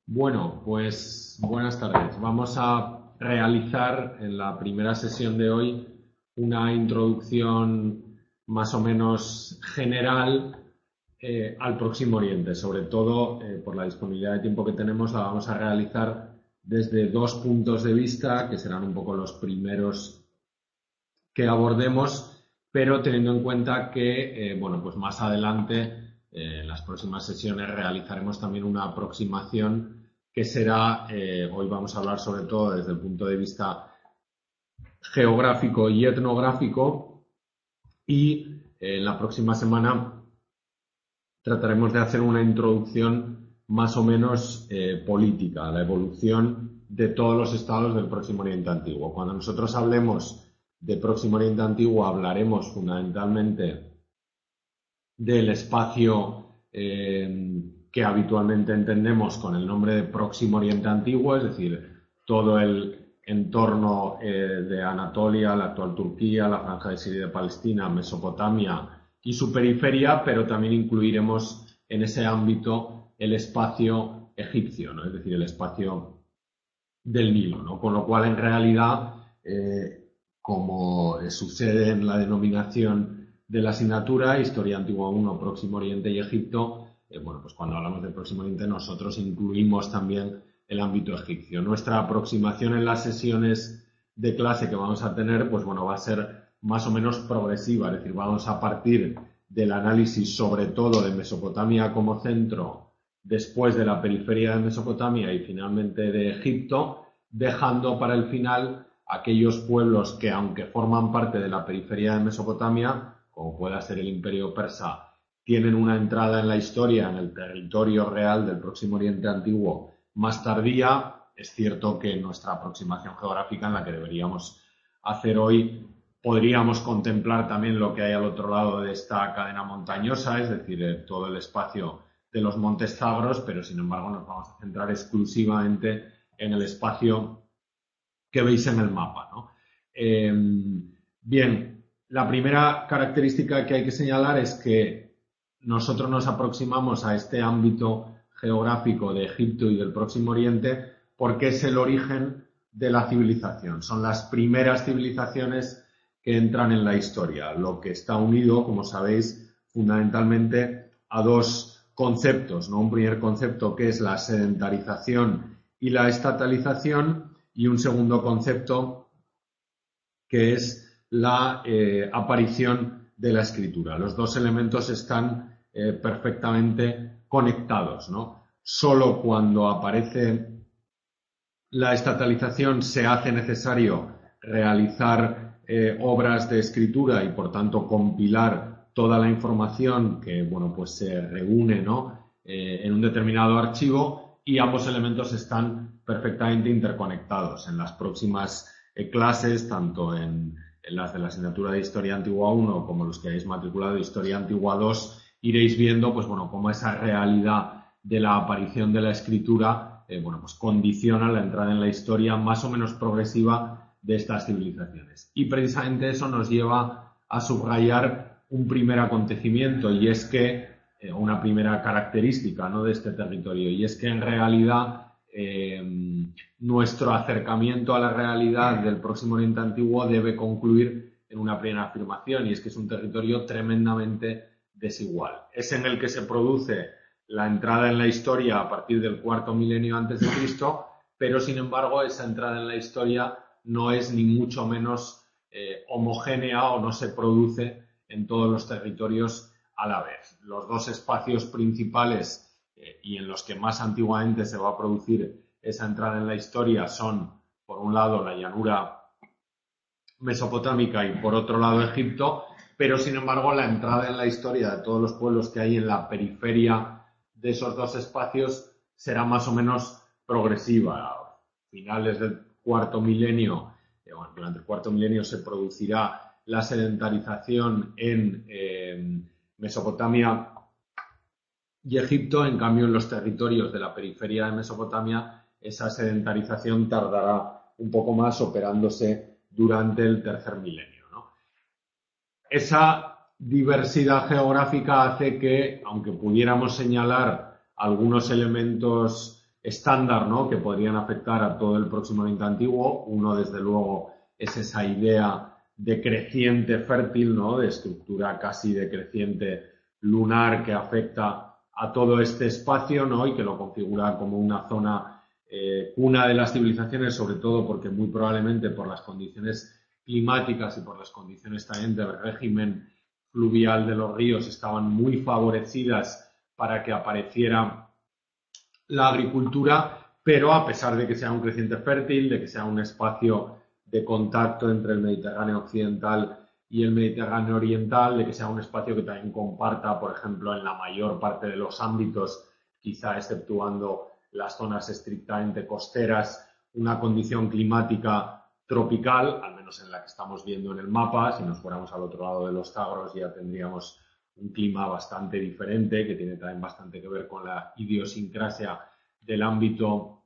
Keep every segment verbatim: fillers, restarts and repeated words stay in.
Bueno, pues buenas tardes. Vamos a realizar en la primera sesión de hoy una introducción más o menos general eh, al Próximo Oriente. Sobre todo, eh, por la disponibilidad de tiempo que tenemos, la vamos a realizar desde dos puntos de vista, que serán un poco los primeros que abordemos, pero teniendo en cuenta que, eh, bueno, pues más adelante, eh, en las próximas sesiones, realizaremos también una aproximación que será, eh, hoy vamos a hablar sobre todo desde el punto de vista geográfico y etnográfico, y eh, la próxima semana trataremos de hacer una introducción más o menos eh, política a la evolución de todos los estados del Próximo Oriente Antiguo. Cuando nosotros hablemos de Próximo Oriente Antiguo, hablaremos fundamentalmente del espacio eh, que habitualmente entendemos con el nombre de Próximo Oriente Antiguo, es decir, todo el entorno eh, de Anatolia, la actual Turquía, la Franja de Siria y de Palestina, Mesopotamia y su periferia, pero también incluiremos en ese ámbito el espacio egipcio, ¿no? Es decir, el espacio del Nilo, ¿no? Con lo cual, en realidad, eh, como sucede en la denominación de la asignatura, Historia Antigua uno, Próximo Oriente y Egipto, eh, bueno, pues cuando hablamos de Próximo Oriente nosotros incluimos también el ámbito egipcio. Nuestra aproximación en las sesiones de clase que vamos a tener, pues bueno, va a ser más o menos progresiva, es decir, vamos a partir del análisis sobre todo de Mesopotamia como centro, después de la periferia de Mesopotamia y finalmente de Egipto, dejando para el final aquellos pueblos que, aunque forman parte de la periferia de Mesopotamia, como pueda ser el Imperio Persa, tienen una entrada en la historia, en el territorio real del Próximo Oriente Antiguo más tardía. Es cierto que en nuestra aproximación geográfica, en la que deberíamos hacer hoy, podríamos contemplar también lo que hay al otro lado de esta cadena montañosa, es decir, todo el espacio de los Montes Zagros, pero sin embargo nos vamos a centrar exclusivamente en el espacio que veis en el mapa, ¿no? Eh, bien, la primera característica que hay que señalar es que nosotros nos aproximamos a este ámbito geográfico de Egipto y del Próximo Oriente porque es el origen de la civilización. Son las primeras civilizaciones que entran en la historia, lo que está unido, como sabéis, fundamentalmente a dos conceptos, ¿no? Un primer concepto que es la sedentarización y la estatalización, y un segundo concepto que es la eh, aparición de la escritura. Los dos elementos están eh, perfectamente conectados, ¿no? Solo cuando aparece la estatalización se hace necesario realizar eh, obras de escritura y, por tanto, compilar toda la información que, bueno, pues se reúne, ¿no? eh, en un determinado archivo, y ambos elementos están perfectamente interconectados. En las próximas eh, clases, tanto en, en las de la asignatura de Historia Antigua uno como los que hayáis matriculado de Historia Antigua dos, iréis viendo, pues bueno, cómo esa realidad de la aparición de la escritura Eh, bueno, pues condiciona la entrada en la historia más o menos progresiva de estas civilizaciones. Y precisamente eso nos lleva a subrayar un primer acontecimiento, y es que, eh, una primera característica, ¿no?, de este territorio, y es que en realidad eh, nuestro acercamiento a la realidad del Próximo Oriente Antiguo debe concluir en una primera afirmación, y es que es un territorio tremendamente desigual. Es en el que se produce la entrada en la historia a partir del cuarto milenio antes de Cristo, pero sin embargo esa entrada en la historia no es ni mucho menos eh, homogénea, o no se produce en todos los territorios a la vez. Los dos espacios principales eh, y en los que más antiguamente se va a producir esa entrada en la historia son, por un lado, la llanura mesopotámica y, por otro lado, Egipto, pero sin embargo la entrada en la historia de todos los pueblos que hay en la periferia de esos dos espacios será más o menos progresiva. A finales del cuarto milenio, eh, bueno, durante el cuarto milenio se producirá la sedentarización en eh, Mesopotamia y Egipto. En cambio, en los territorios de la periferia de Mesopotamia esa sedentarización tardará un poco más, operándose durante el tercer milenio, ¿no? Esa diversidad geográfica hace que, aunque pudiéramos señalar algunos elementos estándar, ¿no?, que podrían afectar a todo el Próximo Oriente Antiguo. Uno, desde luego, es esa idea decreciente fértil, ¿no?, de estructura casi decreciente lunar que afecta a todo este espacio, ¿no?, y que lo configura como una zona eh, cuna de las civilizaciones, sobre todo porque muy probablemente por las condiciones climáticas y por las condiciones también del régimen fluvial de los ríos estaban muy favorecidas para que apareciera la agricultura, pero a pesar de que sea un creciente fértil, de que sea un espacio de contacto entre el Mediterráneo occidental y el Mediterráneo oriental, de que sea un espacio que también comparta, por ejemplo, en la mayor parte de los ámbitos, quizá exceptuando las zonas estrictamente costeras, una condición climática tropical, al menos en la que estamos viendo en el mapa. Si nos fuéramos al otro lado de los Zagros ya tendríamos un clima bastante diferente, que tiene también bastante que ver con la idiosincrasia del ámbito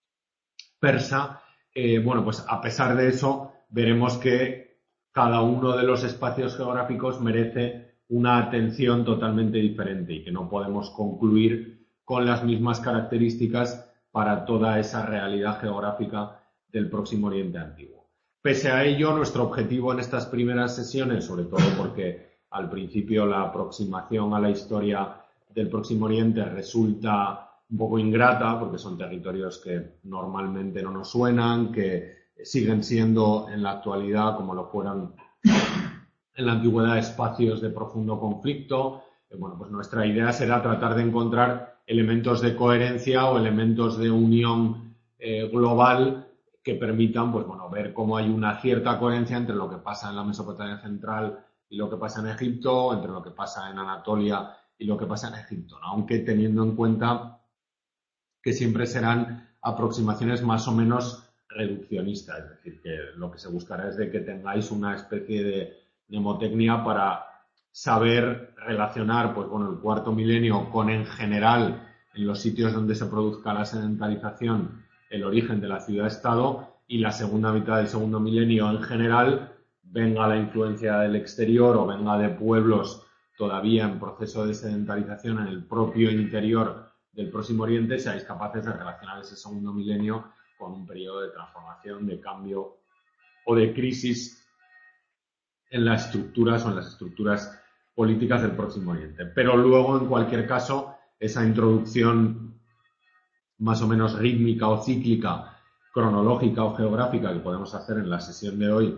persa. Eh, bueno, pues a pesar de eso, veremos que cada uno de los espacios geográficos merece una atención totalmente diferente y que no podemos concluir con las mismas características para toda esa realidad geográfica del Próximo Oriente Antiguo. Pese a ello, nuestro objetivo en estas primeras sesiones, sobre todo porque al principio la aproximación a la historia del Próximo Oriente resulta un poco ingrata, porque son territorios que normalmente no nos suenan, que siguen siendo en la actualidad, como lo fueron en la antigüedad, espacios de profundo conflicto. Bueno, pues nuestra idea será tratar de encontrar elementos de coherencia o elementos de unión eh, global que permitan, pues bueno, ver cómo hay una cierta coherencia entre lo que pasa en la Mesopotamia central y lo que pasa en Egipto, entre lo que pasa en Anatolia y lo que pasa en Egipto, ¿no? Aunque teniendo en cuenta que siempre serán aproximaciones más o menos reduccionistas, es decir, que lo que se buscará es de que tengáis una especie de mnemotecnia para saber relacionar, pues bueno, el cuarto milenio con, en general, en los sitios donde se produzca la sedentarización, el origen de la ciudad-estado, y la segunda mitad del segundo milenio en general, venga la influencia del exterior o venga de pueblos todavía en proceso de sedentarización en el propio interior del Próximo Oriente, seáis capaces de relacionar ese segundo milenio con un periodo de transformación, de cambio o de crisis en las estructuras o en las estructuras políticas del Próximo Oriente. Pero luego, en cualquier caso, esa introducción más o menos rítmica o cíclica, cronológica o geográfica que podemos hacer en la sesión de hoy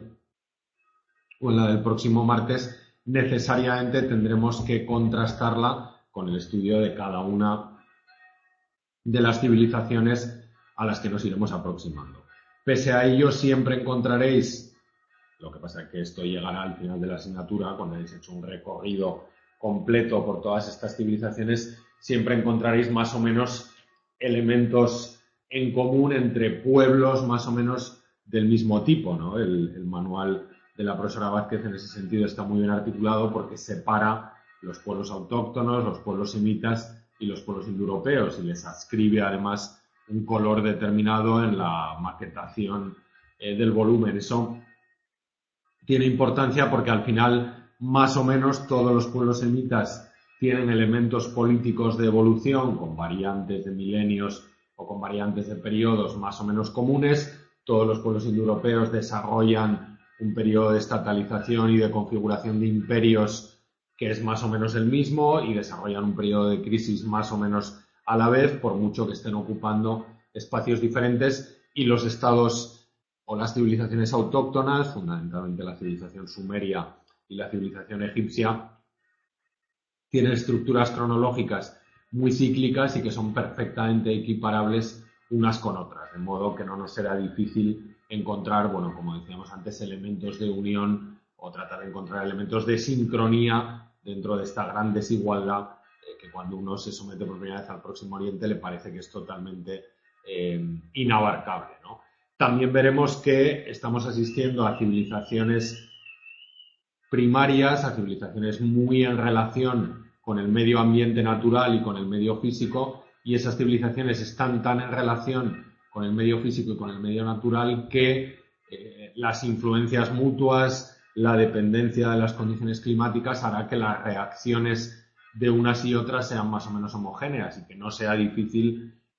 o en la del próximo martes, necesariamente tendremos que contrastarla con el estudio de cada una de las civilizaciones a las que nos iremos aproximando. Pese a ello, siempre encontraréis, lo que pasa es que esto llegará al final de la asignatura, cuando hayáis hecho un recorrido completo por todas estas civilizaciones, siempre encontraréis más o menos elementos en común entre pueblos más o menos del mismo tipo, ¿no? El, el manual de la profesora Vázquez en ese sentido está muy bien articulado porque separa los pueblos autóctonos, los pueblos semitas y los pueblos indoeuropeos, y les adscribe además un color determinado en la maquetación eh, del volumen. Eso tiene importancia porque al final más o menos todos los pueblos semitas tienen elementos políticos de evolución con variantes de milenios o con variantes de periodos más o menos comunes. Todos los pueblos indoeuropeos desarrollan un periodo de estatalización y de configuración de imperios que es más o menos el mismo, y desarrollan un periodo de crisis más o menos a la vez, por mucho que estén ocupando espacios diferentes. Y los estados o las civilizaciones autóctonas, fundamentalmente la civilización sumeria y la civilización egipcia, tienen estructuras cronológicas muy cíclicas y que son perfectamente equiparables unas con otras, de modo que no nos será difícil encontrar, bueno, como decíamos antes, elementos de unión o tratar de encontrar elementos de sincronía dentro de esta gran desigualdad eh, que cuando uno se somete por primera vez al Próximo Oriente le parece que es totalmente eh, inabarcable, ¿no? También veremos que estamos asistiendo a civilizaciones primarias, a civilizaciones muy en relación con el medio ambiente natural y con el medio físico, y esas civilizaciones están tan en relación con el medio físico y con el medio natural que eh, las influencias mutuas, la dependencia de las condiciones climáticas hará que las reacciones de unas y otras sean más o menos homogéneas y que no sea difícil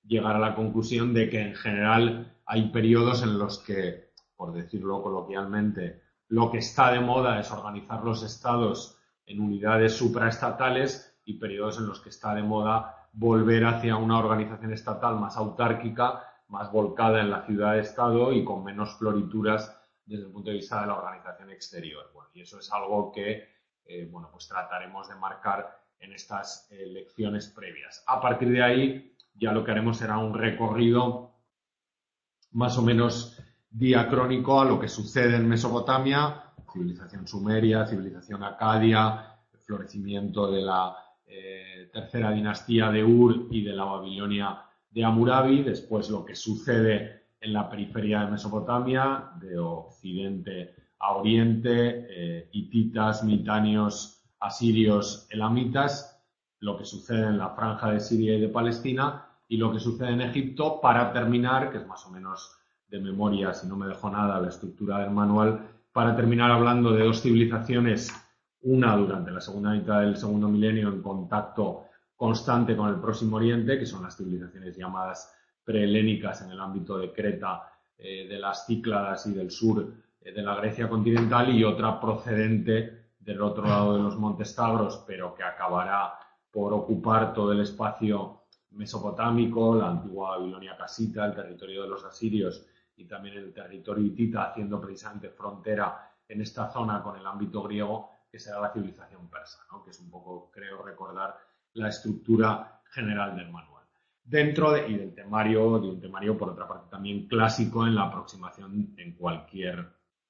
llegar a la conclusión de que en general hay periodos en los que, por decirlo coloquialmente, lo que está de moda es organizar los estados en unidades supraestatales y periodos en los que está de moda volver hacia una organización estatal más autárquica, más volcada en la ciudad-estado y con menos florituras desde el punto de vista de la organización exterior. Bueno, y eso es algo que eh, bueno, pues trataremos de marcar en estas eh, lecciones previas. A partir de ahí, ya lo que haremos será un recorrido más o menos diacrónico a lo que sucede en Mesopotamia, civilización sumeria, civilización acadia, el florecimiento de la eh, tercera dinastía de Ur y de la Babilonia de Hammurabi, después lo que sucede en la periferia de Mesopotamia, de occidente a oriente, eh, hititas, mitanios, asirios, elamitas, lo que sucede en la franja de Siria y de Palestina y lo que sucede en Egipto, para terminar, que es más o menos de memoria, si no me dejo nada, la estructura del manual, para terminar hablando de dos civilizaciones, una durante la segunda mitad del segundo milenio en contacto constante con el Próximo Oriente, que son las civilizaciones llamadas prehelénicas en el ámbito de Creta, eh, de las Cícladas y del sur eh, de la Grecia continental, y otra procedente del otro lado de los Montes Tagros, pero que acabará por ocupar todo el espacio mesopotámico, la antigua Babilonia casita, el territorio de los asirios y también el territorio hitita, haciendo precisamente frontera en esta zona con el ámbito griego, que será la civilización persa, ¿no? Que es un poco, creo recordar, la estructura general del manual. Dentro de, y del temario, de un temario, por otra parte, también clásico en la aproximación en cualquier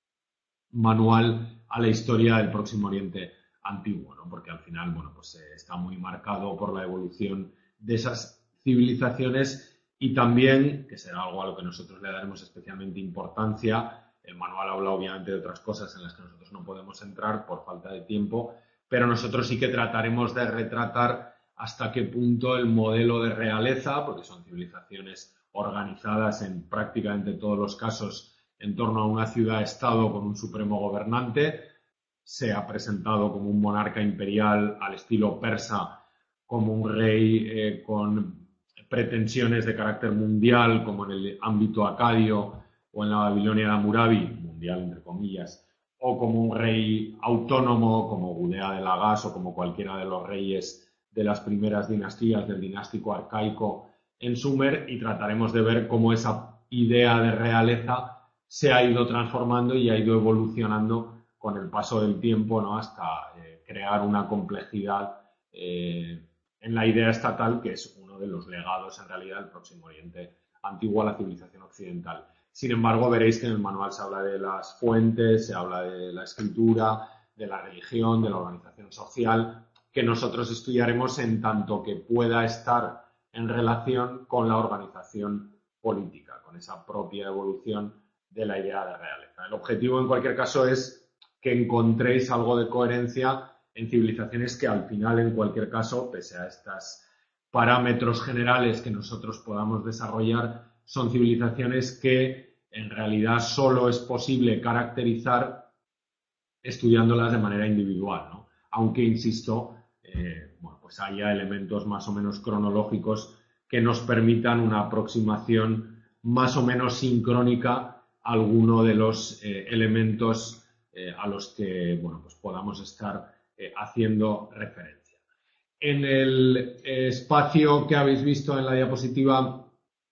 manual a la historia del Próximo Oriente antiguo, ¿no? Porque al final, bueno, pues eh, está muy marcado por la evolución de esas civilizaciones y también, que será algo a lo que nosotros le daremos especialmente importancia, el manual habla obviamente de otras cosas en las que nosotros no podemos entrar por falta de tiempo, pero nosotros sí que trataremos de retratar hasta qué punto el modelo de realeza, porque son civilizaciones organizadas en prácticamente todos los casos en torno a una ciudad-estado con un supremo gobernante, se ha presentado como un monarca imperial al estilo persa, como un rey eh, con pretensiones de carácter mundial, como en el ámbito acadio o en la Babilonia de Hammurabi, mundial entre comillas, o como un rey autónomo, como Gudea de Lagash o como cualquiera de los reyes de las primeras dinastías del dinástico arcaico en Sumer, y trataremos de ver cómo esa idea de realeza se ha ido transformando y ha ido evolucionando con el paso del tiempo, ¿no? Hasta eh, crear una complejidad eh, en la idea estatal, que es uno de los legados en realidad del Próximo Oriente antiguo a la civilización occidental. Sin embargo, veréis que en el manual se habla de las fuentes, se habla de la escritura, de la religión, de la organización social, que nosotros estudiaremos en tanto que pueda estar en relación con la organización política, con esa propia evolución de la idea de realeza. El objetivo, en cualquier caso, es que encontréis algo de coherencia en civilizaciones que al final, en cualquier caso, pese a estos parámetros generales que nosotros podamos desarrollar, son civilizaciones que en realidad solo es posible caracterizar estudiándolas de manera individual, ¿no? Aunque, insisto, eh, bueno, pues haya elementos más o menos cronológicos que nos permitan una aproximación más o menos sincrónica a alguno de los eh, elementos eh, a los que, bueno, pues podamos estar eh, haciendo referencia. En el espacio que habéis visto en la diapositiva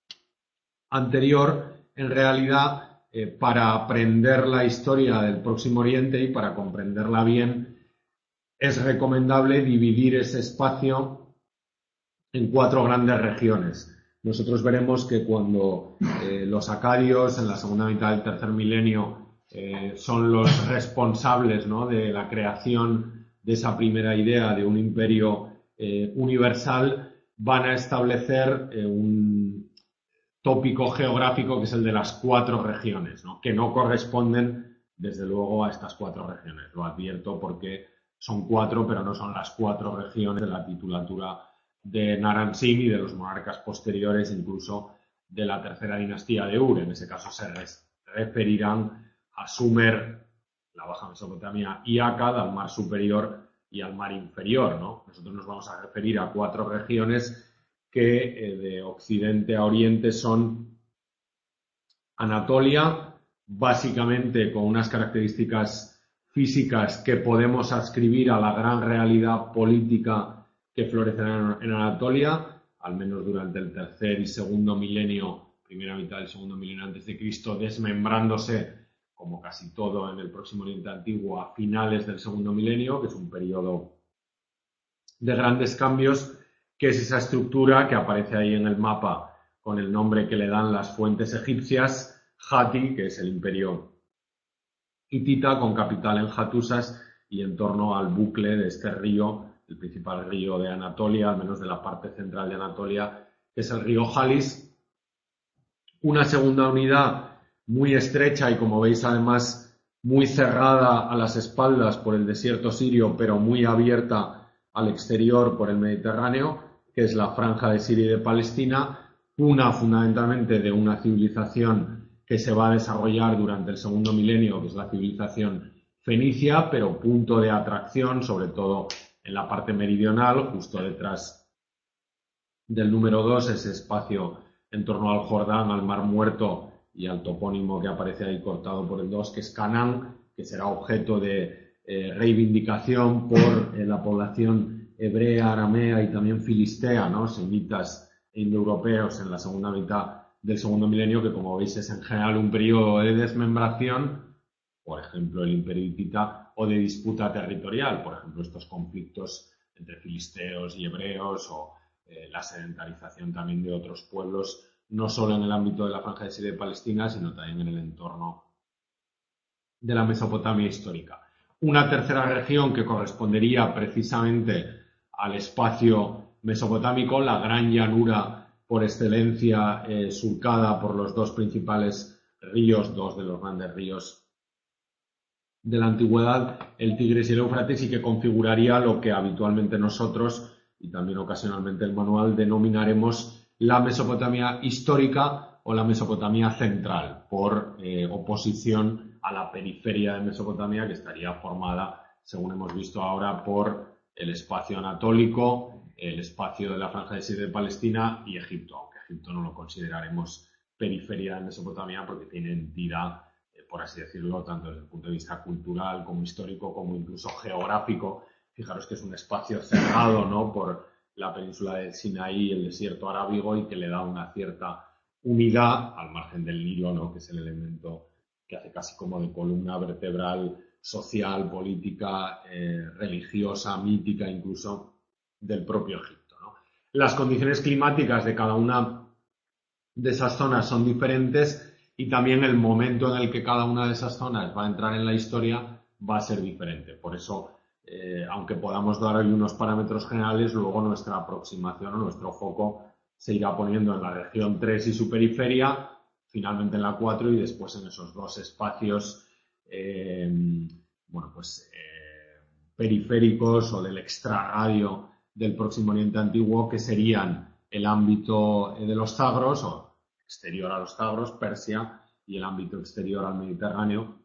anterior, en realidad, eh, para aprender la historia del Próximo Oriente y para comprenderla bien, es recomendable dividir ese espacio en cuatro grandes regiones. Nosotros veremos que cuando eh, los acadios, en la segunda mitad del tercer milenio, eh, son los responsables, ¿no?, de la creación de esa primera idea de un imperio eh, universal, van a establecer eh, un tópico geográfico que es el de las cuatro regiones, ¿no?, que no corresponden, desde luego, a estas cuatro regiones. Lo advierto porque son cuatro, pero no son las cuatro regiones de la titulatura de Naram-Sin y de los monarcas posteriores, incluso de la tercera dinastía de Ur. En ese caso se referirán a Sumer, la Baja Mesopotamia, y Akkad, al mar superior y al mar inferior, ¿no? Nosotros nos vamos a referir a cuatro regiones que eh, de occidente a oriente son Anatolia, básicamente con unas características físicas que podemos adscribir a la gran realidad política que florecerá en Anatolia, al menos durante el tercer y segundo milenio, primera mitad del segundo milenio antes de Cristo, desmembrándose, como casi todo en el Próximo Oriente Antiguo, a finales del segundo milenio, que es un periodo de grandes cambios, que es esa estructura que aparece ahí en el mapa con el nombre que le dan las fuentes egipcias, Hatti, que es el imperio hitita con capital en Hattusas y en torno al bucle de este río, el principal río de Anatolia, al menos de la parte central de Anatolia, que es el río Halis. Una segunda unidad muy estrecha y, como veis, además muy cerrada a las espaldas por el desierto sirio, pero muy abierta al exterior por el Mediterráneo, que es la franja de Siria y de Palestina, una fundamentalmente de una civilización que se va a desarrollar durante el segundo milenio, que es la civilización fenicia, pero punto de atracción, sobre todo en la parte meridional, justo detrás del número dos, ese espacio en torno al Jordán, al Mar Muerto y al topónimo que aparece ahí cortado por el dos, que es Canaán, que será objeto de eh, reivindicación por eh, la población hebrea, aramea y también filistea, ¿no? Semitas e indoeuropeos en la segunda mitad del segundo milenio, que como veis es en general un periodo de desmembración, por ejemplo el imperio hitita, o de disputa territorial, por ejemplo estos conflictos entre filisteos y hebreos, o eh, la sedentarización también de otros pueblos, no solo en el ámbito de la franja de Siria y Palestina, sino también en el entorno de la Mesopotamia histórica. Una tercera región que correspondería precisamente al espacio mesopotámico, la gran llanura por excelencia eh, surcada por los dos principales ríos, dos de los grandes ríos de la antigüedad, el Tigris y el Éufrates, y que configuraría lo que habitualmente nosotros, y también ocasionalmente el manual, denominaremos la Mesopotamia histórica o la Mesopotamia central, por eh, oposición a la periferia de Mesopotamia, que estaría formada, según hemos visto ahora, por el espacio anatólico, el espacio de la franja de Siria y de Palestina y Egipto, aunque Egipto no lo consideraremos periferia de Mesopotamia porque tiene entidad, eh, por así decirlo, tanto desde el punto de vista cultural como histórico como incluso geográfico. Fijaros que es un espacio cerrado, ¿no?, por la península del Sinaí y el desierto arábigo, y que le da una cierta unidad al margen del Nilo, ¿no?, que es el elemento que hace casi como de columna vertebral social, política, eh, religiosa, mítica incluso, del propio Egipto, ¿no? Las condiciones climáticas de cada una de esas zonas son diferentes, y también el momento en el que cada una de esas zonas va a entrar en la historia va a ser diferente. Por eso, eh, aunque podamos dar hoy unos parámetros generales, luego nuestra aproximación o nuestro foco se irá poniendo en la región tres y su periferia, finalmente en la cuatro, y después en esos dos espacios eh, bueno, pues, eh, periféricos o del extrarradio del Próximo Oriente Antiguo, que serían el ámbito de los Zagros, o exterior a los Zagros, Persia, y el ámbito exterior al Mediterráneo,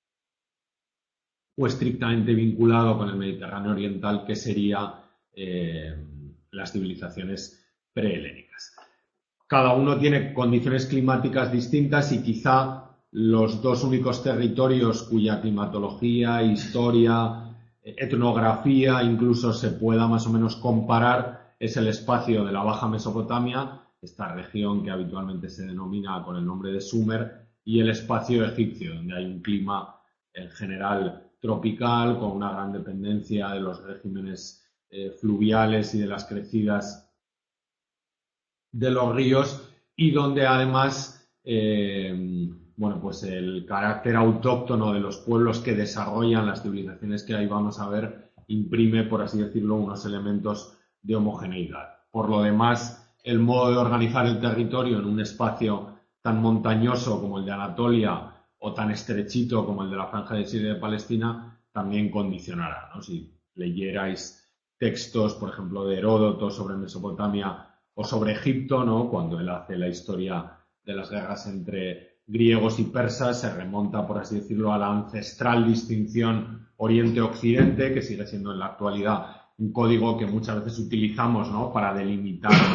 o estrictamente vinculado con el Mediterráneo oriental, que sería eh, las civilizaciones prehelénicas. Cada uno tiene condiciones climáticas distintas, y quizá los dos únicos territorios cuya climatología, historia, etnografía incluso se pueda más o menos comparar es el espacio de la Baja Mesopotamia, esta región que habitualmente se denomina con el nombre de Sumer, y el espacio egipcio, donde hay un clima en general tropical, con una gran dependencia de los regímenes eh, fluviales y de las crecidas de los ríos, y donde además eh, bueno, pues el carácter autóctono de los pueblos que desarrollan las civilizaciones que ahí vamos a ver imprime, por así decirlo, unos elementos de homogeneidad. Por lo demás, el modo de organizar el territorio en un espacio tan montañoso como el de Anatolia o tan estrechito como el de la franja de Siria y de Palestina también condicionará, ¿no? Si leyerais textos, por ejemplo, de Heródoto sobre Mesopotamia o sobre Egipto, ¿no?, cuando él hace la historia de las guerras entre griegos y persas, se remonta, por así decirlo, a la ancestral distinción Oriente-Occidente, que sigue siendo en la actualidad un código que muchas veces utilizamos, ¿no?, para delimitar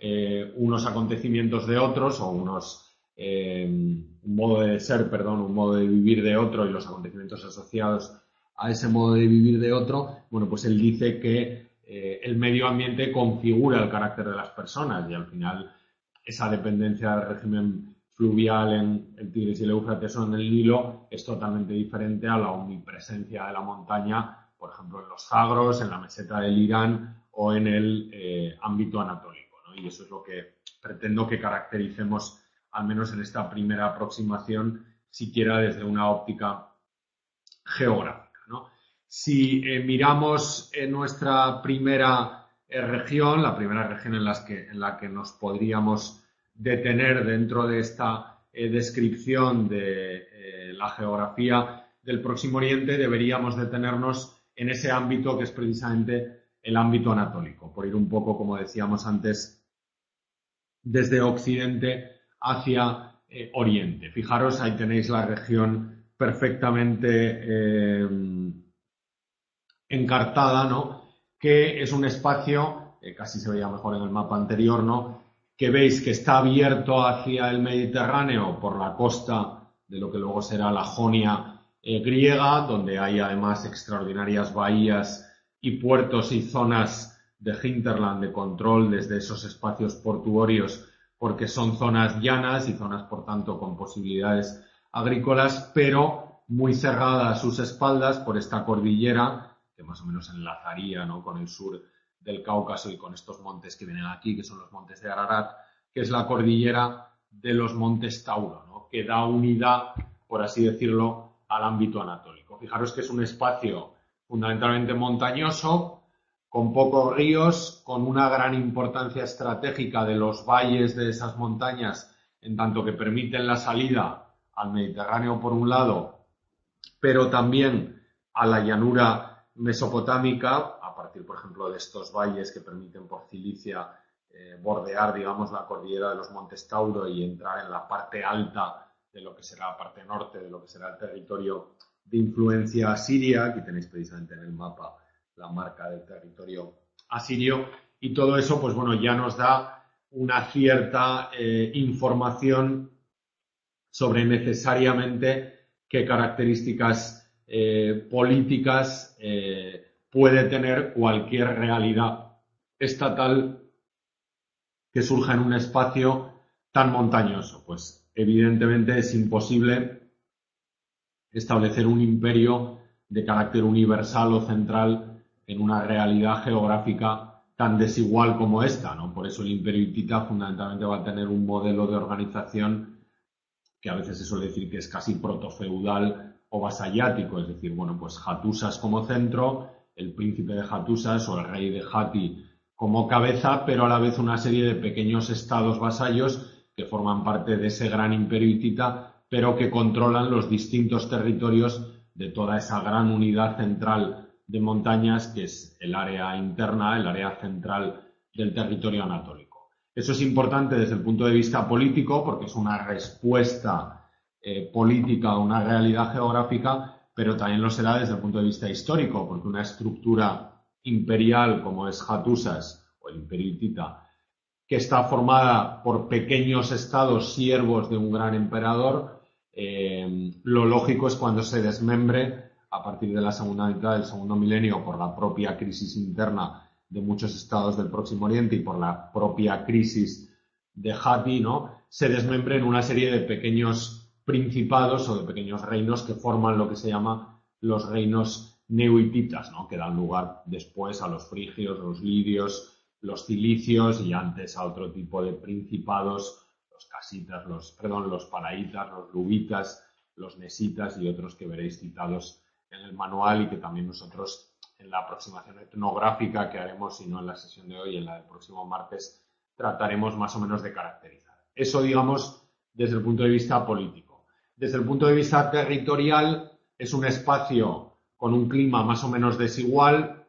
eh, unos acontecimientos de otros o unos eh, un modo de ser, perdón, un modo de vivir de otro y los acontecimientos asociados a ese modo de vivir de otro, bueno, pues él dice que eh, el medio ambiente configura el carácter de las personas y al final esa dependencia del régimen fluvial en el Tigris y el Éufrates o en el Nilo es totalmente diferente a la omnipresencia de la montaña, por ejemplo, en los Zagros, en la meseta del Irán o en el eh, ámbito anatólico, ¿no? Y eso es lo que pretendo que caractericemos, al menos en esta primera aproximación, siquiera desde una óptica geográfica, ¿no? Si eh, miramos en nuestra primera eh, región, la primera región en, las que, en la que nos podríamos detener dentro de esta eh, descripción de eh, la geografía del Próximo Oriente, deberíamos detenernos en ese ámbito que es precisamente el ámbito anatólico, por ir un poco, como decíamos antes, desde Occidente hacia eh, Oriente. Fijaros, ahí tenéis la región perfectamente eh, encartada, ¿no? Que es un espacio, eh, casi se veía mejor en el mapa anterior, ¿no? Que veis que está abierto hacia el Mediterráneo por la costa de lo que luego será la Jonia eh, griega, donde hay además extraordinarias bahías y puertos y zonas de hinterland de control desde esos espacios portuorios, porque son zonas llanas y zonas, por tanto, con posibilidades agrícolas, pero muy cerrada a sus espaldas por esta cordillera que más o menos enlazaría, ¿no?, con el sur del Cáucaso y con estos montes que vienen aquí, que son los montes de Ararat, que es la cordillera de los montes Tauro, ¿no?, que da unidad, por así decirlo, al ámbito anatólico. Fijaros que es un espacio fundamentalmente montañoso, con pocos ríos, con una gran importancia estratégica de los valles de esas montañas, en tanto que permiten la salida al Mediterráneo por un lado, pero también a la llanura mesopotámica, a partir, por ejemplo, de estos valles que permiten por Cilicia eh, bordear, digamos, la cordillera de los Montes Tauro y entrar en la parte alta de lo que será la parte norte, de lo que será el territorio de influencia asiria. Aquí tenéis precisamente en el mapa la marca del territorio asirio, y todo eso, pues bueno, ya nos da una cierta eh, información sobre necesariamente qué características eh, políticas eh, puede tener cualquier realidad estatal que surja en un espacio tan montañoso. Pues evidentemente es imposible establecer un imperio de carácter universal o central en una realidad geográfica tan desigual como esta, ¿no? Por eso el imperio hitita fundamentalmente va a tener un modelo de organización que a veces se suele decir que es casi protofeudal o vasallático, es decir, bueno, pues Hattusas como centro, el príncipe de Hattusas o el rey de Hatti como cabeza, pero a la vez una serie de pequeños estados vasallos que forman parte de ese gran imperio hitita, pero que controlan los distintos territorios de toda esa gran unidad central de montañas que es el área interna, el área central del territorio anatólico. Eso es importante desde el punto de vista político porque es una respuesta eh, política a una realidad geográfica, pero también lo será desde el punto de vista histórico, porque una estructura imperial como es Hattusas o el imperio hitita, que está formada por pequeños estados siervos de un gran emperador, eh, lo lógico es cuando se desmembre a partir de la segunda mitad del segundo milenio por la propia crisis interna de muchos estados del Próximo Oriente y por la propia crisis de Hatti, ¿no?, se desmembre en una serie de pequeños principados o de pequeños reinos que forman lo que se llama los reinos neohititas, ¿no?, que dan lugar después a los frigios, los lidios, los cilicios y antes a otro tipo de principados, los casitas, los, perdón, los paraitas, los luvitas, los nesitas y otros que veréis citados en el manual y que también nosotros en la aproximación etnográfica que haremos, si no en la sesión de hoy, en la del próximo martes, trataremos más o menos de caracterizar. Eso, digamos, desde el punto de vista político. Desde el punto de vista territorial, es un espacio con un clima más o menos desigual,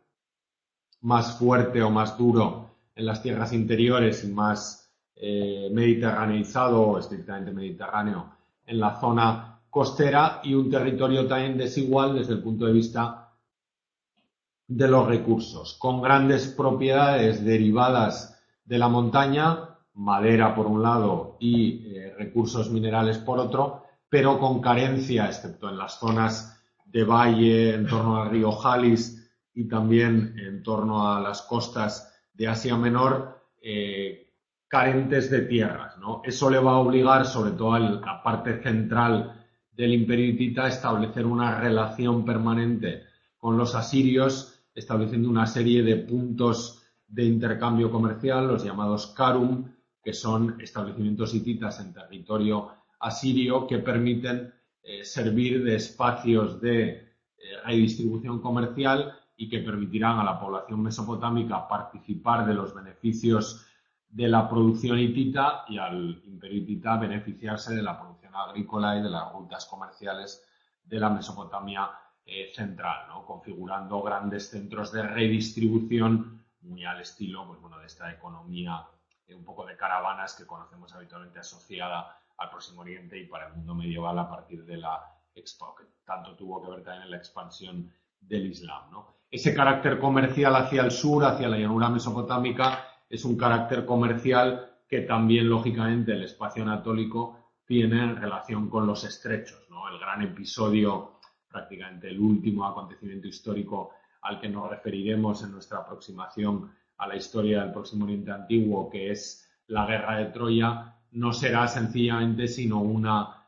más fuerte o más duro en las tierras interiores y más eh, mediterraneizado o estrictamente mediterráneo en la zona costera, y un territorio también desigual desde el punto de vista de los recursos, con grandes propiedades derivadas de la montaña, madera por un lado y eh, recursos minerales por otro, pero con carencia, excepto en las zonas de valle en torno al río Jalis y también en torno a las costas de Asia Menor, eh, carentes de tierras, ¿no? Eso le va a obligar, sobre todo a la parte central del Imperio hitita, a establecer una relación permanente con los asirios, estableciendo una serie de puntos de intercambio comercial, los llamados Karum, que son establecimientos hititas en territorio asirio que permiten eh, servir de espacios de eh, redistribución comercial y que permitirán a la población mesopotámica participar de los beneficios de la producción hitita y al Imperio hitita beneficiarse de la producción agrícola y de las rutas comerciales de la Mesopotamia eh, central, ¿no? Configurando grandes centros de redistribución muy al estilo, pues, bueno, de esta economía eh, un poco de caravanas que conocemos habitualmente asociada al Próximo Oriente y para el mundo medieval a partir de la expo, que tanto tuvo que ver también en la expansión del Islam, ¿no? Ese carácter comercial hacia el sur, hacia la llanura mesopotámica, es un carácter comercial que también, lógicamente, el espacio anatólico tiene en relación con los estrechos, ¿no? El gran episodio, prácticamente el último acontecimiento histórico al que nos referiremos en nuestra aproximación a la historia del Próximo Oriente Antiguo, que es la Guerra de Troya, no será sencillamente sino una,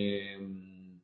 eh,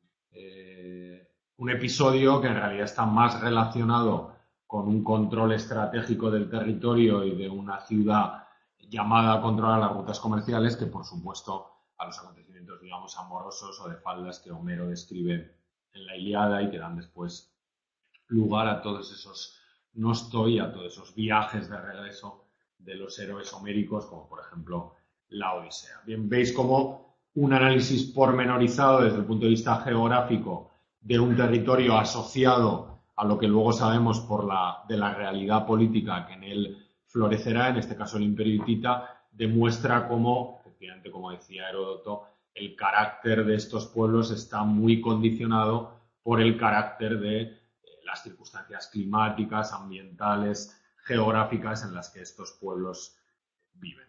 eh, un episodio que en realidad está más relacionado con un control estratégico del territorio y de una ciudad llamada a controlar las rutas comerciales que, por supuesto, a los acontecimientos, digamos, amorosos o de faldas que Homero describe en la Ilíada y que dan después lugar a todos esos nostoi, a todos esos viajes de regreso de los héroes homéricos, como por ejemplo la Odisea. Bien, veis cómo un análisis pormenorizado desde el punto de vista geográfico de un territorio asociado a lo que luego sabemos por la, de la realidad política que en él florecerá, en este caso el Imperio hitita, demuestra cómo, efectivamente, como decía Heródoto, el carácter de estos pueblos está muy condicionado por el carácter de eh, las circunstancias climáticas, ambientales, geográficas en las que estos pueblos viven.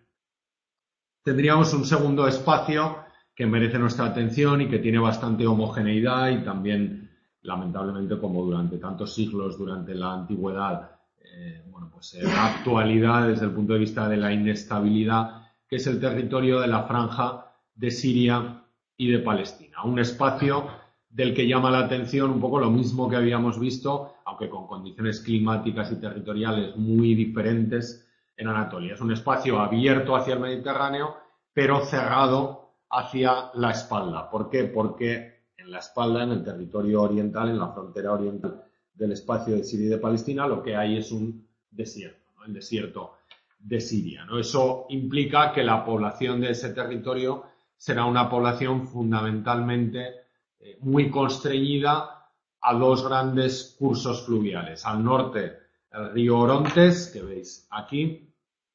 Tendríamos un segundo espacio que merece nuestra atención y que tiene bastante homogeneidad y también, lamentablemente, como durante tantos siglos, durante la antigüedad, eh, bueno, pues en la actualidad desde el punto de vista de la inestabilidad, que es el territorio de la franja de Siria y de Palestina. Un espacio del que llama la atención un poco lo mismo que habíamos visto, aunque con condiciones climáticas y territoriales muy diferentes en Anatolia. Es un espacio abierto hacia el Mediterráneo, pero cerrado hacia la espalda. ¿Por qué? Porque en la espalda, en el territorio oriental, en la frontera oriental del espacio de Siria y de Palestina, lo que hay es un desierto, ¿no? El desierto de Siria, ¿no? Eso implica que la población de ese territorio será una población fundamentalmente eh, muy constreñida a dos grandes cursos fluviales. Al norte, el río Orontes, que veis aquí,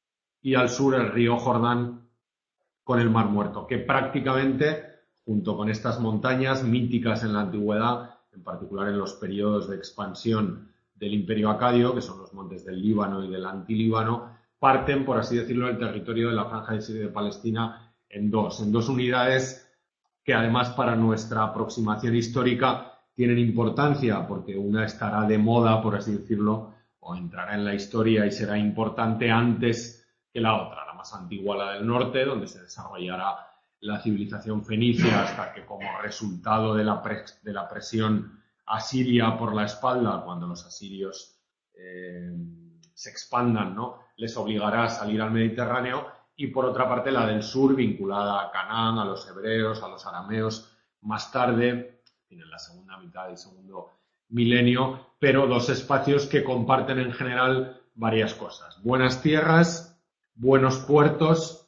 y al sur, el río Jordán con el Mar Muerto, que prácticamente, junto con estas montañas míticas en la antigüedad, en particular en los periodos de expansión del Imperio Acadio, que son los montes del Líbano y del Antilíbano, parten, por así decirlo, el territorio de la Franja de Siria y de Palestina en dos, en dos unidades que además para nuestra aproximación histórica tienen importancia, porque una estará de moda, por así decirlo, o entrará en la historia y será importante antes que la otra, la más antigua, la del norte, donde se desarrollará la civilización fenicia hasta que, como resultado de la, pres de la presión asiria por la espalda, cuando los asirios eh, se expandan, ¿no?, les obligará a salir al Mediterráneo, y por otra parte la del sur, vinculada a Canaán, a los hebreos, a los arameos, más tarde, en la segunda mitad del segundo milenio, pero dos espacios que comparten en general varias cosas: buenas tierras, buenos puertos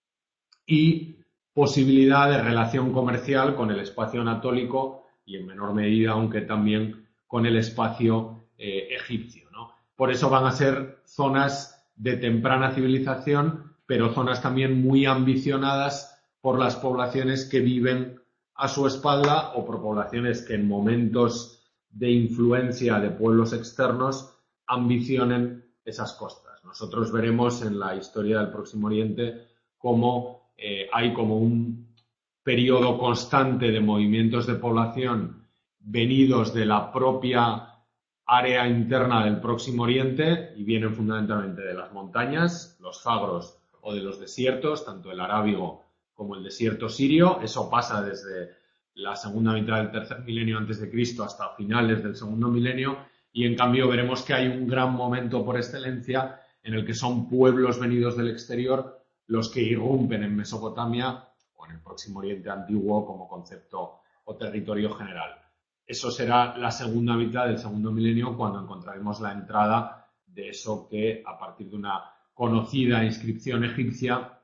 y posibilidad de relación comercial con el espacio anatólico y, en menor medida, aunque también con el espacio eh, egipcio, ¿no? Por eso van a ser zonas de temprana civilización, pero zonas también muy ambicionadas por las poblaciones que viven a su espalda o por poblaciones que en momentos de influencia de pueblos externos ambicionen esas costas. Nosotros veremos en la historia del Próximo Oriente cómo eh, hay como un periodo constante de movimientos de población venidos de la propia área interna del Próximo Oriente y vienen fundamentalmente de las montañas, los fagros o de los desiertos, tanto el arábigo como el desierto sirio. Eso pasa desde la segunda mitad del tercer milenio antes de Cristo hasta finales del segundo milenio, y en cambio veremos que hay un gran momento por excelencia en el que son pueblos venidos del exterior los que irrumpen en Mesopotamia o en el Próximo Oriente antiguo como concepto o territorio general. Eso será la segunda mitad del segundo milenio, cuando encontraremos la entrada de eso que, a partir de una conocida inscripción egipcia,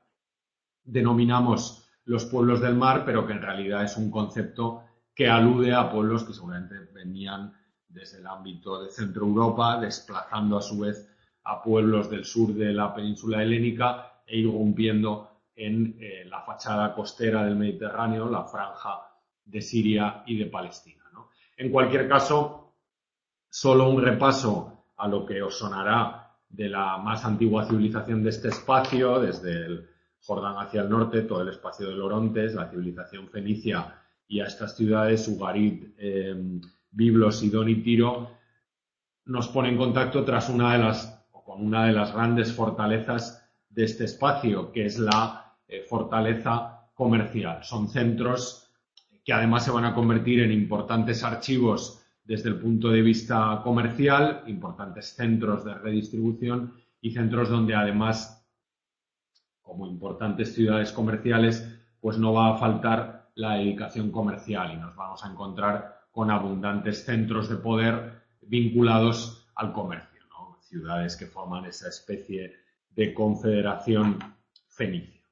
denominamos los pueblos del mar, pero que en realidad es un concepto que alude a pueblos que seguramente venían desde el ámbito de Centro Europa, desplazando a su vez a pueblos del sur de la península helénica e irrumpiendo en eh, la fachada costera del Mediterráneo, la franja de Siria y de Palestina, ¿no? En cualquier caso, solo un repaso a lo que os sonará de la más antigua civilización de este espacio, desde el Jordán hacia el norte, todo el espacio del Orontes, la civilización fenicia, y a estas ciudades, Ugarit, eh, Biblos, Sidón y Tiro, nos pone en contacto tras una de las, o con una de las grandes fortalezas de este espacio, que es la eh, fortaleza comercial. Son centros que además se van a convertir en importantes archivos desde el punto de vista comercial, importantes centros de redistribución y centros donde además, como importantes ciudades comerciales, pues no va a faltar la dedicación comercial y nos vamos a encontrar con abundantes centros de poder vinculados al comercio, ¿no? Ciudades que forman esa especie de confederación fenicia.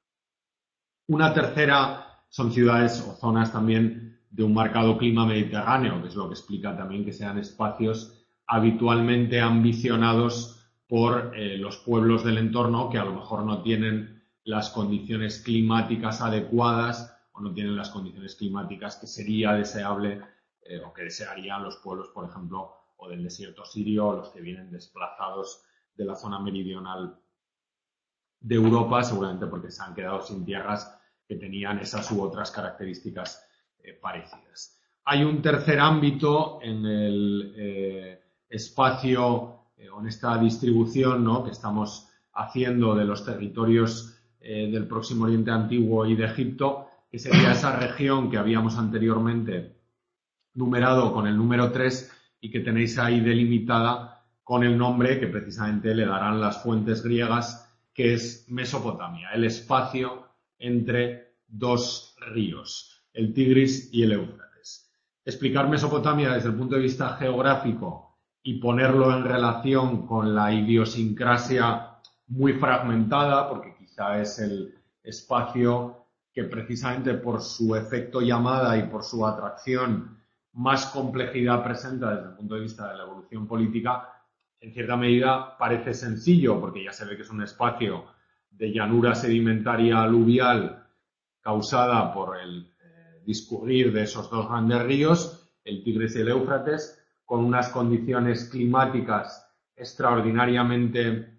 Una tercera son ciudades o zonas también de un marcado clima mediterráneo, que es lo que explica también que sean espacios habitualmente ambicionados por eh, los pueblos del entorno, que a lo mejor no tienen las condiciones climáticas adecuadas o no tienen las condiciones climáticas que sería deseable eh, o que desearían los pueblos, por ejemplo, o del desierto sirio, o los que vienen desplazados de la zona meridional de Europa, seguramente porque se han quedado sin tierras que tenían esas u otras características eh, parecidas. Hay un tercer ámbito en el eh, espacio eh, o en esta distribución, ¿no?, que estamos haciendo de los territorios eh, del Próximo Oriente Antiguo y de Egipto, que sería esa región que habíamos anteriormente numerado con el número tres y que tenéis ahí delimitada con el nombre que precisamente le darán las fuentes griegas, que es Mesopotamia, el espacio entre dos ríos, el Tigris y el Éufrates. Explicar Mesopotamia desde el punto de vista geográfico y ponerlo en relación con la idiosincrasia muy fragmentada, porque quizá es el espacio que precisamente por su efecto llamada y por su atracción más complejidad presenta desde el punto de vista de la evolución política, en cierta medida parece sencillo, porque ya se ve que es un espacio de llanura sedimentaria aluvial causada por el eh, discurrir de esos dos grandes ríos, el Tigris y el Éufrates, con unas condiciones climáticas extraordinariamente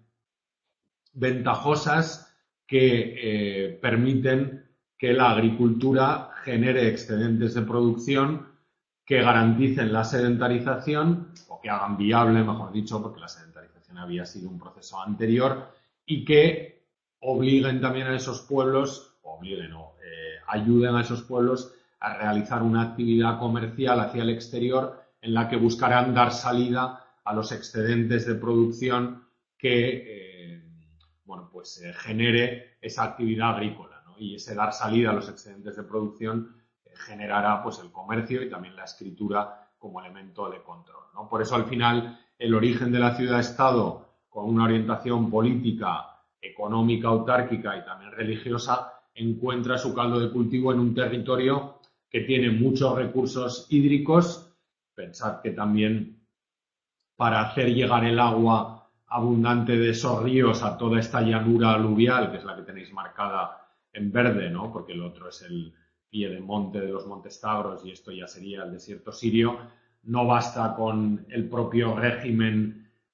ventajosas que eh, permiten que la agricultura genere excedentes de producción que garanticen la sedentarización, o que hagan viable, mejor dicho, porque la sedentarización había sido un proceso anterior, y que obliguen también a esos pueblos, obliguen o eh, ayuden a esos pueblos a realizar una actividad comercial hacia el exterior en la que buscarán dar salida a los excedentes de producción que eh, bueno, pues eh, genere esa actividad agrícola, ¿no? Y ese dar salida a los excedentes de producción generará pues el comercio y también la escritura como elemento de control, ¿no? Por eso al final el origen de la ciudad-estado, con una orientación política, económica, autárquica y también religiosa, encuentra su caldo de cultivo en un territorio que tiene muchos recursos hídricos. Pensad que también para hacer llegar el agua abundante de esos ríos a toda esta llanura aluvial, que es la que tenéis marcada en verde, ¿no?, porque el otro es el pie de monte de los Montes Tagros y esto ya sería el desierto sirio, no basta con el propio régimen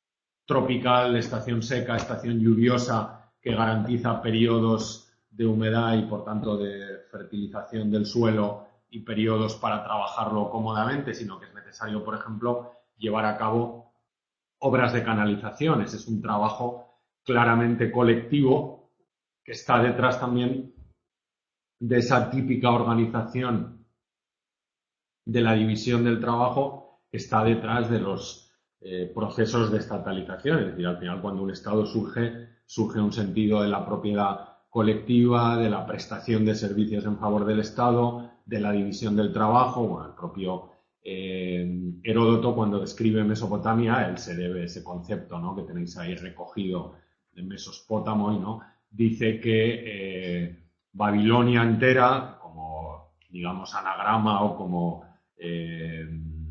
tropical, estación seca, estación lluviosa, que garantiza periodos de humedad y, por tanto, de fertilización del suelo y periodos para trabajarlo cómodamente, sino que es necesario, por ejemplo, llevar a cabo obras de canalización. Ese es un trabajo claramente colectivo que está detrás también de esa típica organización de la división del trabajo que está detrás de los eh, procesos de estatalización. Es decir, al final, cuando un Estado surge, surge un sentido de la propiedad colectiva, de la prestación de servicios en favor del Estado, de la división del trabajo. Bueno, el propio eh, Heródoto, cuando describe Mesopotamia, él se debe ese concepto, ¿no?, que tenéis ahí recogido de Mesopótamo, ¿no?, dice que eh, Babilonia entera, como, digamos, anagrama o como eh,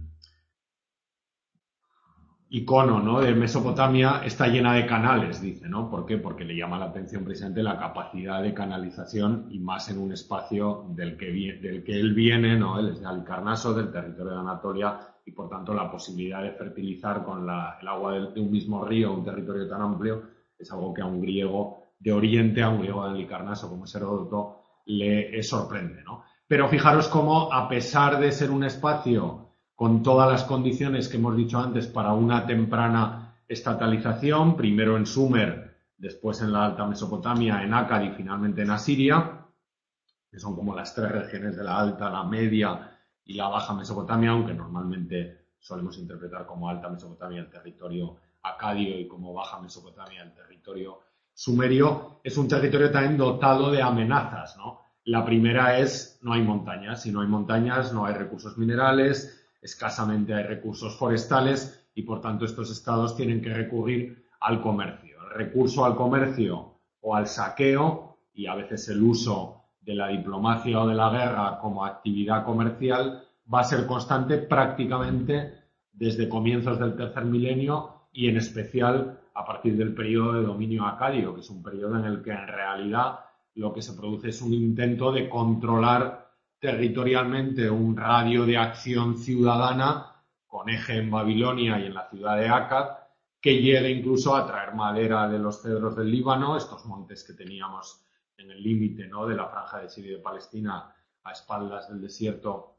icono, ¿no?, de Mesopotamia, está llena de canales, dice, ¿no? ¿Por qué? Porque le llama la atención precisamente la capacidad de canalización, y más en un espacio del que, del que él viene, ¿no? Él es de Halicarnaso, del territorio de Anatolia, y por tanto la posibilidad de fertilizar con la, el agua de, de un mismo río un territorio tan amplio es algo que a un griego de Oriente, a un griego de Halicarnaso como es Heródoto, le sorprende, ¿no? Pero fijaros cómo, a pesar de ser un espacio con todas las condiciones que hemos dicho antes para una temprana estatalización, primero en Sumer, después en la Alta Mesopotamia, en Akkad y finalmente en Asiria, que son como las tres regiones de la Alta, la Media y la Baja Mesopotamia, aunque normalmente solemos interpretar como Alta Mesopotamia el territorio acadio y como Baja Mesopotamia el territorio sumerio. Es un territorio también dotado de amenazas, ¿no? La primera es: no hay montañas. Si no hay montañas, no hay recursos minerales, escasamente hay recursos forestales, y por tanto estos estados tienen que recurrir al comercio. El recurso al comercio o al saqueo, y a veces el uso de la diplomacia o de la guerra como actividad comercial, va a ser constante prácticamente desde comienzos del tercer milenio, y en especial a partir del periodo de dominio acadio, que es un periodo en el que en realidad lo que se produce es un intento de controlar territorialmente un radio de acción ciudadana con eje en Babilonia y en la ciudad de Akkad, que llegue incluso a traer madera de los cedros del Líbano, estos montes que teníamos en el límite, ¿no?, de la franja de Siria y de Palestina, a espaldas del desierto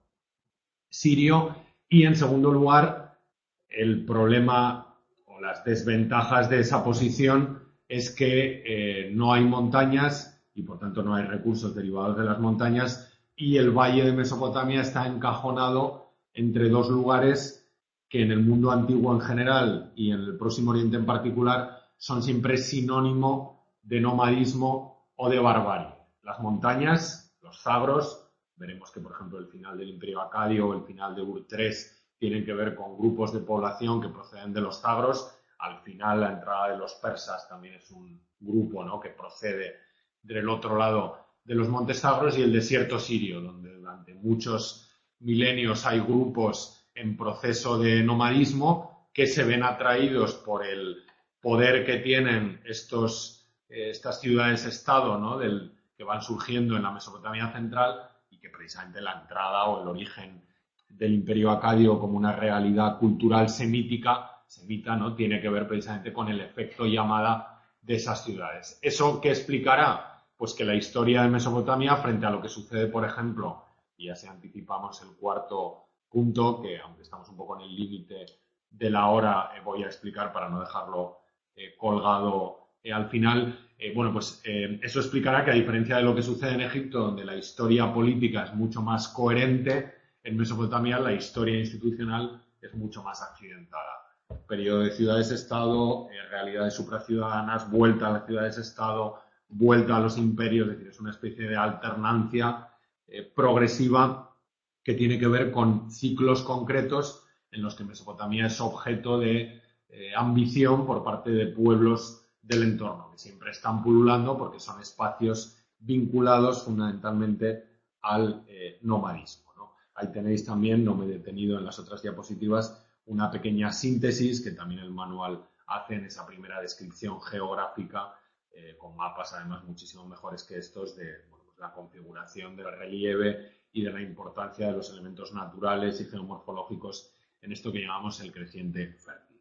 sirio. Y en segundo lugar, el problema o las desventajas de esa posición es que eh, no hay montañas y por tanto no hay recursos derivados de las montañas, y el valle de Mesopotamia está encajonado entre dos lugares que en el mundo antiguo en general y en el Próximo Oriente en particular son siempre sinónimo de nomadismo o de barbarie. Las montañas, los zagros, veremos que por ejemplo el final del Imperio Acadio o el final de Ur tres tienen que ver con grupos de población que proceden de los zagros. Al final la entrada de los persas también es un grupo, ¿no?, que procede del otro lado de los montes Zagros, y el desierto sirio, donde durante muchos milenios hay grupos en proceso de nomadismo que se ven atraídos por el poder que tienen estos, eh, estas ciudades-estado, ¿no?, del, que van surgiendo en la Mesopotamia central, y que precisamente la entrada o el origen del Imperio Acadio como una realidad cultural semítica, semita, ¿no?, tiene que ver precisamente con el efecto llamada de esas ciudades. ¿Eso qué explicará? Pues que la historia de Mesopotamia, frente a lo que sucede, por ejemplo, y ya si anticipamos el cuarto punto, que aunque estamos un poco en el límite de la hora, eh, voy a explicar para no dejarlo eh, colgado eh, al final, eh, bueno, pues eh, eso explicará que, a diferencia de lo que sucede en Egipto, donde la historia política es mucho más coherente, en Mesopotamia la historia institucional es mucho más accidentada. Periodo de ciudades-estado, eh, realidades supraciudadanas, vuelta a las ciudades-estado, vuelta a los imperios. Es decir, es una especie de alternancia eh, progresiva que tiene que ver con ciclos concretos en los que Mesopotamia es objeto de eh, ambición por parte de pueblos del entorno, que siempre están pululando porque son espacios vinculados fundamentalmente al eh, nomadismo, ¿no? Ahí tenéis también, no me he detenido en las otras diapositivas, una pequeña síntesis que también el manual hace en esa primera descripción geográfica, eh, con mapas además muchísimo mejores que estos, de bueno, pues la configuración del relieve y de la importancia de los elementos naturales y geomorfológicos en esto que llamamos el creciente fértil.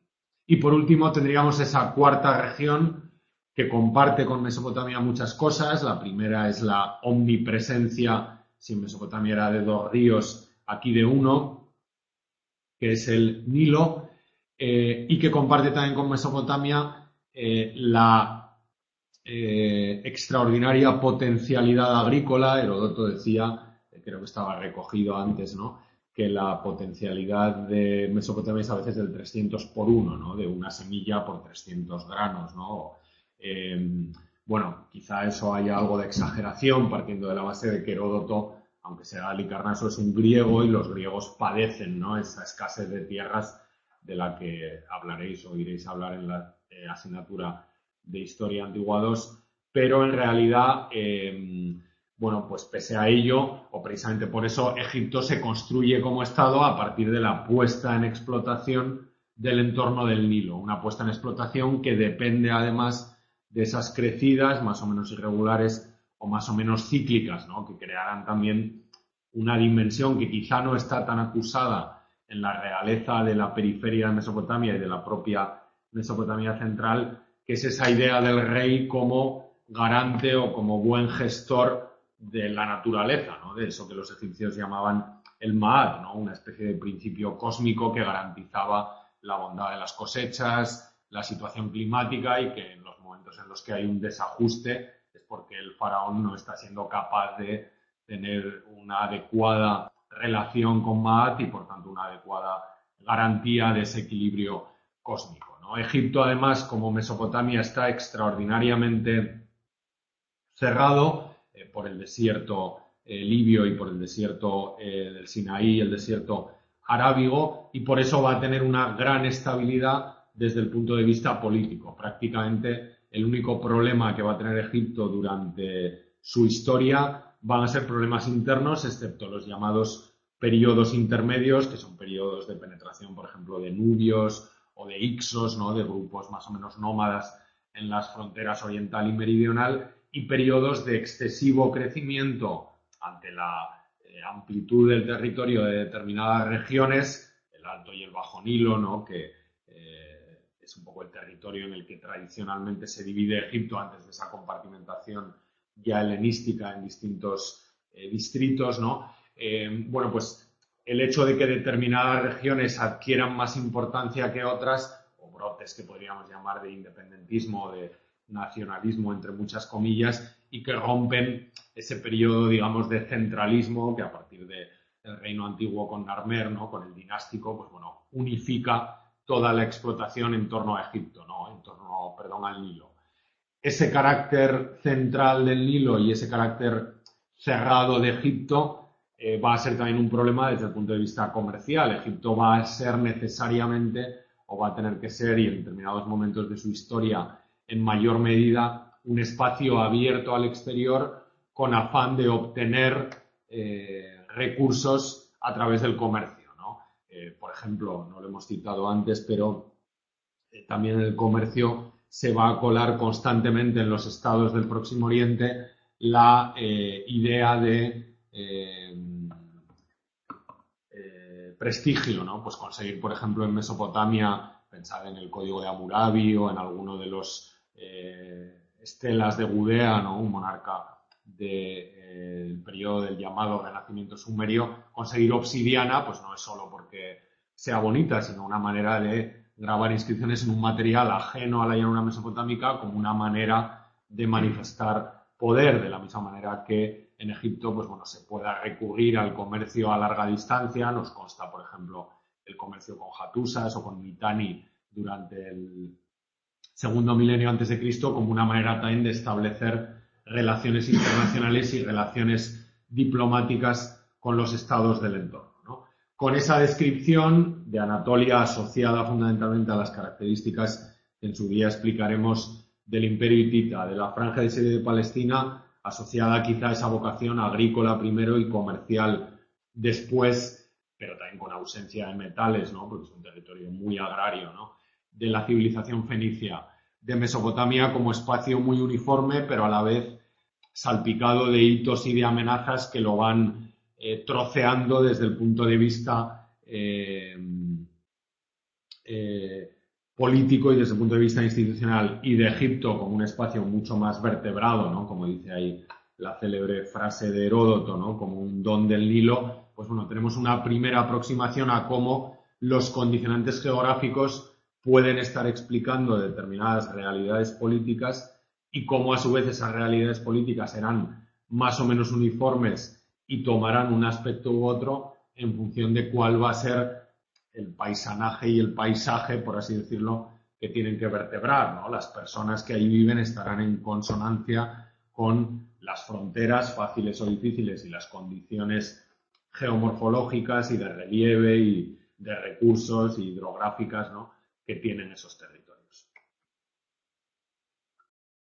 Y por último tendríamos esa cuarta región que comparte con Mesopotamia muchas cosas. La primera es la omnipresencia, si en Mesopotamia era de dos ríos, aquí de uno, que es el Nilo, eh, y que comparte también con Mesopotamia eh, la eh, extraordinaria potencialidad agrícola. Heródoto decía, eh, creo que estaba recogido antes, ¿no?, que la potencialidad de Mesopotamia es a veces del trescientos por uno, ¿no?, de una semilla por trescientos granos, ¿no? Eh, bueno, quizá eso haya algo de exageración, partiendo de la base de que Heródoto, aunque sea Halicarnaso, es un griego y los griegos padecen, ¿no?, esa escasez de tierras de la que hablaréis o iréis a hablar en la eh, asignatura de Historia Antigua dos, pero en realidad, eh, bueno, pues pese a ello, o precisamente por eso, Egipto se construye como Estado a partir de la puesta en explotación del entorno del Nilo, una puesta en explotación que depende además de esas crecidas más o menos irregulares o más o menos cíclicas, ¿no?, que crearán también una dimensión que quizá no está tan acusada en la realeza de la periferia de Mesopotamia y de la propia Mesopotamia central, que es esa idea del rey como garante o como buen gestor de la naturaleza, ¿no?, de eso que los egipcios llamaban el Ma'at, ¿no?, una especie de principio cósmico que garantizaba la bondad de las cosechas, la situación climática, y que en los momentos en los que hay un desajuste es porque el faraón no está siendo capaz de tener una adecuada relación con Ma'at y por tanto una adecuada garantía de ese equilibrio cósmico, ¿no? Egipto, además, como Mesopotamia, está extraordinariamente cerrado eh, por el desierto eh, libio y por el desierto eh, del Sinaí, el desierto arábigo, y por eso va a tener una gran estabilidad desde el punto de vista político. Prácticamente el único problema que va a tener Egipto durante su historia van a ser problemas internos, excepto los llamados periodos intermedios, que son periodos de penetración, por ejemplo, de nubios o de ixos, ¿no?, de grupos más o menos nómadas en las fronteras oriental y meridional, y periodos de excesivo crecimiento ante la eh, amplitud del territorio de determinadas regiones, el Alto y el Bajo Nilo, ¿no?, que eh, es un poco el territorio en el que tradicionalmente se divide Egipto antes de esa compartimentación ya helenística en distintos eh, distritos, ¿no? Eh, bueno, pues el hecho de que determinadas regiones adquieran más importancia que otras, o brotes que podríamos llamar de independentismo, de nacionalismo, entre muchas comillas, y que rompen ese periodo, digamos, de centralismo que a partir del reino antiguo con Narmer, ¿no?, con el dinástico, pues bueno, unifica toda la explotación en torno a Egipto, ¿no?, en torno, perdón, al Nilo. Ese carácter central del Nilo y ese carácter cerrado de Egipto eh, va a ser también un problema desde el punto de vista comercial. Egipto va a ser necesariamente, o va a tener que ser, y en determinados momentos de su historia en mayor medida, un espacio abierto al exterior con afán de obtener eh, recursos a través del comercio, ¿no? Eh, por ejemplo, no lo hemos citado antes, pero eh, también en el comercio se va a colar constantemente en los estados del Próximo Oriente la eh, idea de eh, eh, prestigio, ¿no? Pues conseguir, por ejemplo, en Mesopotamia, pensar en el Código de Hammurabi o en alguno de los eh, estelas de Gudea, ¿no?, un monarca del de, eh, periodo del llamado Renacimiento sumerio, conseguir obsidiana, pues no es solo porque sea bonita, sino una manera de grabar inscripciones en un material ajeno a la llanura mesopotámica como una manera de manifestar poder, de la misma manera que en Egipto, pues bueno, se pueda recurrir al comercio a larga distancia. Nos consta, por ejemplo, el comercio con Hattusas o con Mitanni durante el segundo milenio antes de Cristo como una manera también de establecer relaciones internacionales y relaciones diplomáticas con los estados del entorno, ¿no? Con esa descripción de Anatolia asociada fundamentalmente a las características que en su día explicaremos del Imperio hitita, de la Franja de Siria de Palestina, asociada quizá a esa vocación agrícola primero y comercial después, pero también con ausencia de metales, ¿no?, porque es un territorio muy agrario, ¿no?, de la civilización fenicia, de Mesopotamia como espacio muy uniforme, pero a la vez salpicado de hitos y de amenazas que lo van eh, troceando desde el punto de vista eh, eh, político y desde el punto de vista institucional, y de Egipto como un espacio mucho más vertebrado, ¿no? Como dice ahí la célebre frase de Heródoto, ¿no? Como un don del Nilo, pues bueno, tenemos una primera aproximación a cómo los condicionantes geográficos pueden estar explicando determinadas realidades políticas y cómo a su vez esas realidades políticas serán más o menos uniformes y tomarán un aspecto u otro en función de cuál va a ser el paisanaje y el paisaje, por así decirlo, que tienen que vertebrar, ¿no? Las personas que ahí viven estarán en consonancia con las fronteras fáciles o difíciles y las condiciones geomorfológicas y de relieve y de recursos hidrográficas, ¿no? que tienen esos territorios.